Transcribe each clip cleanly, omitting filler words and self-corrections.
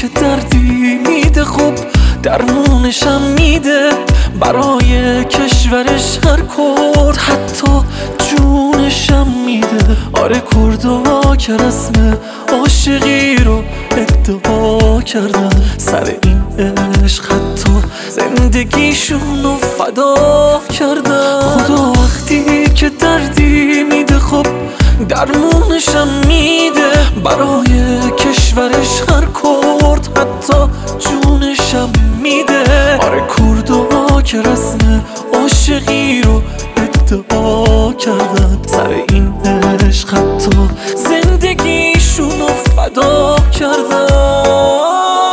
که دردی میده خوب درمونشم میده، برای کشورش هر کرد حتی جونشم میده. آره کردا که رسم عاشقی رو ادعا کردن، سر این عشق حتی زندگیشون رو فدا کردن. خدا وقتی که دردی میده خب درمونشم میده، برای کشورش هر کرد حتی جونشم میده. آره کردا که رسم عاشقی رو ادعا کردن، سر این عشق حتی زندگیشون رو فدا کردن.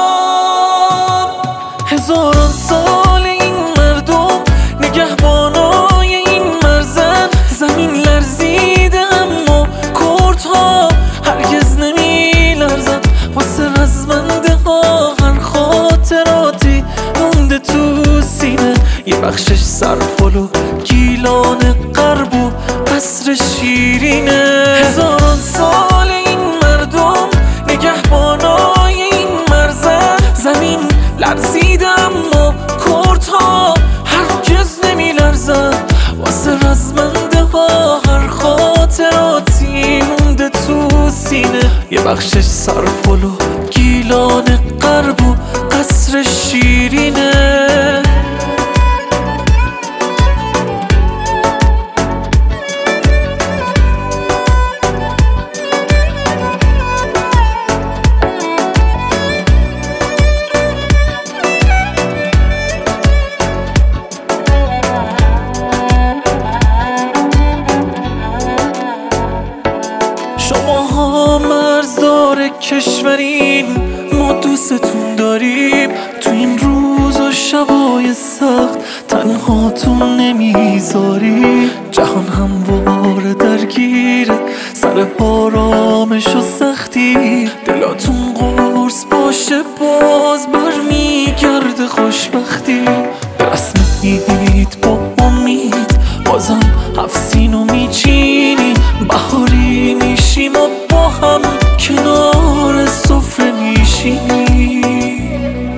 هزاران سال این مردم نگهبانای این مرزن، زمین لرزیده اما کردها هرگز نمی لرزن. واسه رزمنده ها هر خاطراتی مونده تو سینه، یه بخشش سرپل و گیلان غرب و قصر شیرینه. هزاران سال این مردم نگهبانای این مرزن، زمین لرزیده اما کردها هرگز نمی لرزن. واسه رزمنده ها هر خاطراتی مونده تو سینه، یه بخشش سرپل و گیلان غرب و قصر شیرینه. شماها مرزدار کشورین، ما دوستتون داریم. تو این روز و شبای سخت تنهاتون نمیذاریم. جهان همواره درگیره سر آرامش و سختی، دلاتون قرص باشه باز برمیگرده خوشبختی. به رسم عید با امید بازم هفسینو میچینی، بهاری میشیم و با هم کنار سفره میشینیم.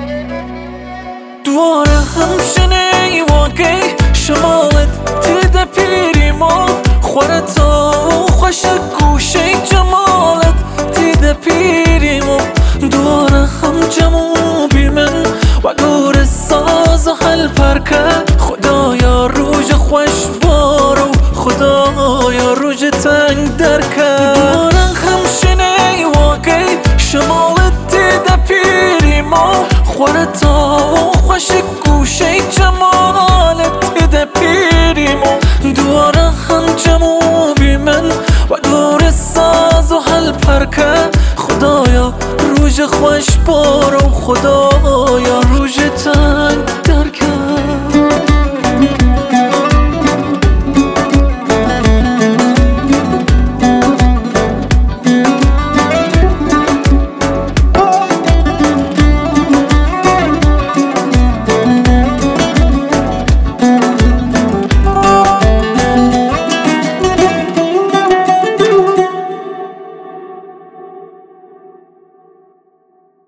دواره همشنه واقعی شمالت دیده پیریم و خوره تا خوش گوشه جمالت دیده پیریم و دواره هم جمو بیمن و دور ساز و حل پرکه. خدایا روژ خوش بارو خدایا روژ تنگ درکه. دواره همشنه واقعی شمالت دیده پیریم و خوره تا خوش گوشه جمالت دیده پیریم و دواره هم جمو بیمن و دور ساز و حل پرکه. خدایا روژ خوش بارو خدایا روژ